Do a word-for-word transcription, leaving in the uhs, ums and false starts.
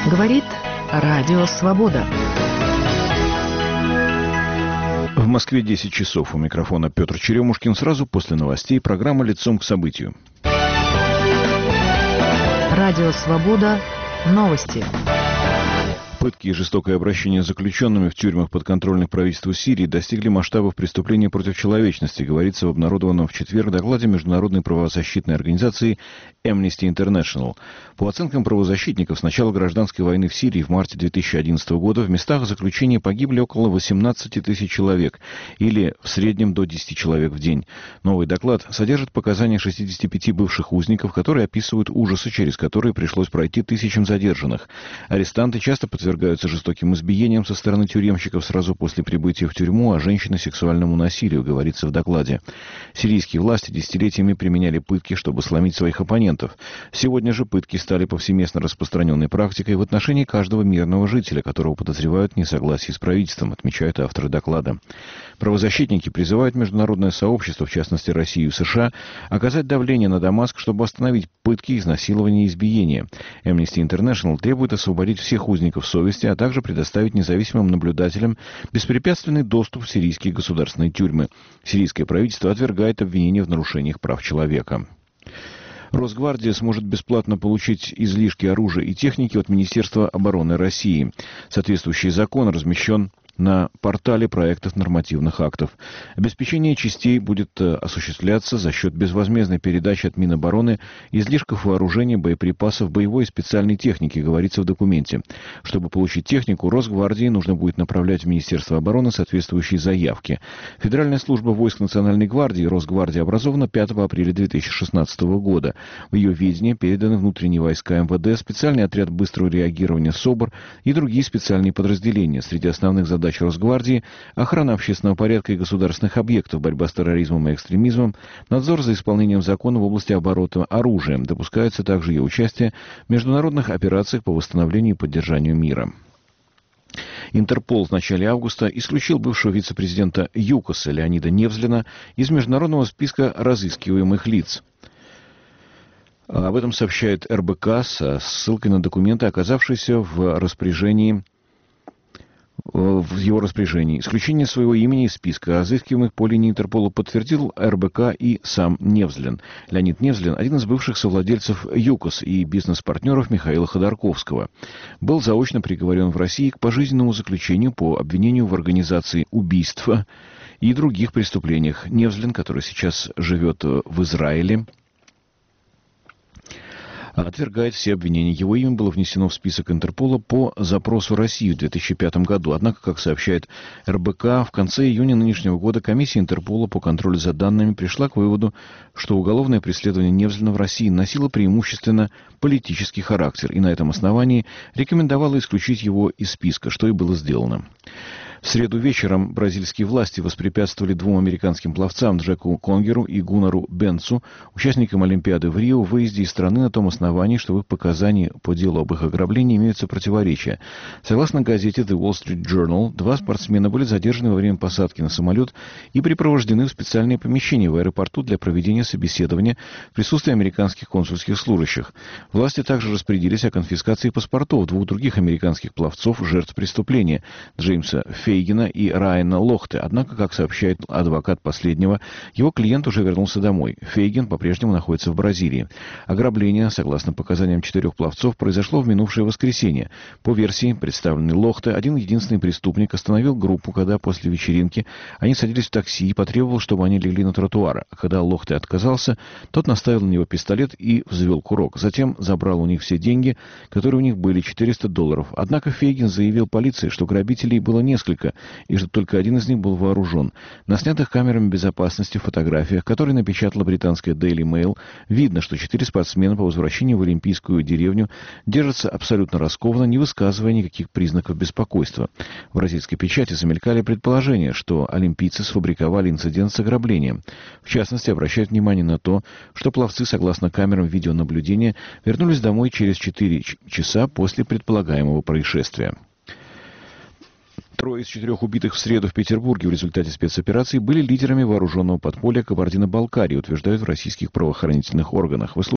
Говорит Радио Свобода. В Москве десять часов. У микрофона Петр Черемушкин. Сразу после новостей программа «Лицом к событию». Радио Свобода. Новости. Пытки и жестокое обращение с заключенными в тюрьмах подконтрольных правительству Сирии достигли масштабов преступления против человечности, говорится в обнародованном в четверг докладе международной правозащитной организации Amnesty International. По оценкам правозащитников, с начала гражданской войны в Сирии в марте две тысячи одиннадцатого года в местах заключения погибли около восемнадцати тысяч человек, или в среднем до десяти человек в день. Новый доклад содержит показания шестидесяти пяти бывших узников, которые описывают ужасы, через которые пришлось пройти тысячам задержанных. Арестанты часто подвергаются жестоким избиениям со стороны тюремщиков сразу после прибытия в тюрьму, а женщины — сексуальному насилию, говорится в докладе. Сирийские власти десятилетиями применяли пытки, чтобы сломить своих оппонентов. Сегодня же пытки стали повсеместно распространенной практикой в отношении каждого мирного жителя, которого подозревают в несогласии с правительством, отмечают авторы доклада. Правозащитники призывают международное сообщество, в частности Россию и США, оказать давление на Дамаск, чтобы остановить пытки, изнасилования и избиения. Amnesty International требует освободить всех узников совести, а также предоставить независимым наблюдателям беспрепятственный доступ в сирийские государственные тюрьмы. Сирийское правительство отвергает обвинения в нарушениях прав человека. Росгвардия сможет бесплатно получить излишки оружия и техники от Министерства обороны России. Соответствующий закон размещен на портале проектов нормативных актов. Обеспечение частей будет осуществляться за счет безвозмездной передачи от Минобороны излишков вооружения, боеприпасов, боевой и специальной техники, говорится в документе. Чтобы получить технику, Росгвардии нужно будет направлять в Министерство обороны соответствующие заявки. Федеральная служба войск Национальной гвардии, Росгвардия, образована пятого апреля две тысячи шестнадцатого года. В ее ведение переданы внутренние войска МВД, специальный отряд быстрого реагирования СОБР и другие специальные подразделения. Среди основных задач Росгвардии — охрана общественного порядка и государственных объектов, борьба с терроризмом и экстремизмом, надзор за исполнением закона в области оборота оружием. Допускается также ее участие в международных операциях по восстановлению и поддержанию мира. Интерпол в начале августа исключил бывшего вице-президента ЮКОСа Леонида Невзлина из международного списка разыскиваемых лиц. Об этом сообщает эр бэ ка со ссылкой на документы, оказавшиеся в распоряжении в его распоряжении. Исключение своего имени из списка разыскиваемых по линии Интерпола подтвердил эр бэ ка и сам Невзлин. Леонид Невзлин — один из бывших совладельцев ЮКОС и бизнес-партнеров Михаила Ходорковского. Был заочно приговорен в России к пожизненному заключению по обвинению в организации убийства и других преступлениях. Невзлин, который сейчас живет в Израиле, отвергает все обвинения. Его имя было внесено в список Интерпола по запросу России в две тысячи пятом году. Однако, как сообщает эр бэ ка, в конце июня нынешнего года комиссия Интерпола по контролю за данными пришла к выводу, что уголовное преследование Невзлина в России носило преимущественно политический характер, и на этом основании рекомендовала исключить его из списка, что и было сделано. В среду вечером бразильские власти воспрепятствовали двум американским пловцам, Джеку Конгеру и Гунару Бенцу, участникам Олимпиады в Рио, в выезде из страны на том основании, что в их показании по делу об их ограблении имеются противоречия. Согласно газете The Wall Street Journal, два спортсмена были задержаны во время посадки на самолет и припровождены в специальные помещения в аэропорту для проведения собеседования в присутствии американских консульских служащих. Власти также распорядились о конфискации паспортов двух других американских пловцов, жертв преступления, Джеймса Фейгина и Райана Лохте. Однако, как сообщает адвокат последнего, его клиент уже вернулся домой. Фейгин по-прежнему находится в Бразилии. Ограбление, согласно показаниям четырех пловцов, произошло в минувшее воскресенье. По версии, представленной Лохте, один единственный преступник остановил группу, когда после вечеринки они садились в такси и потребовал, чтобы они легли на тротуар. А когда Лохте отказался, тот наставил на него пистолет и взвел курок. Затем забрал у них все деньги, которые у них были, четыреста долларов. Однако Фейгин заявил полиции, что грабителей было несколько, и что только один из них был вооружен. На снятых камерами безопасности фотографиях, которые напечатала британская Daily Mail, видно, что четыре спортсмена по возвращении в Олимпийскую деревню держатся абсолютно раскованно, не высказывая никаких признаков беспокойства. В бразильской печати замелькали предположения, что олимпийцы сфабриковали инцидент с ограблением. В частности, обращают внимание на то, что пловцы, согласно камерам видеонаблюдения, вернулись домой через четыре часа после предполагаемого происшествия. Трое из четырех убитых в среду в Петербурге в результате спецоперации были лидерами вооруженного подполья Кабардино-Балкарии, утверждают в российских правоохранительных органах.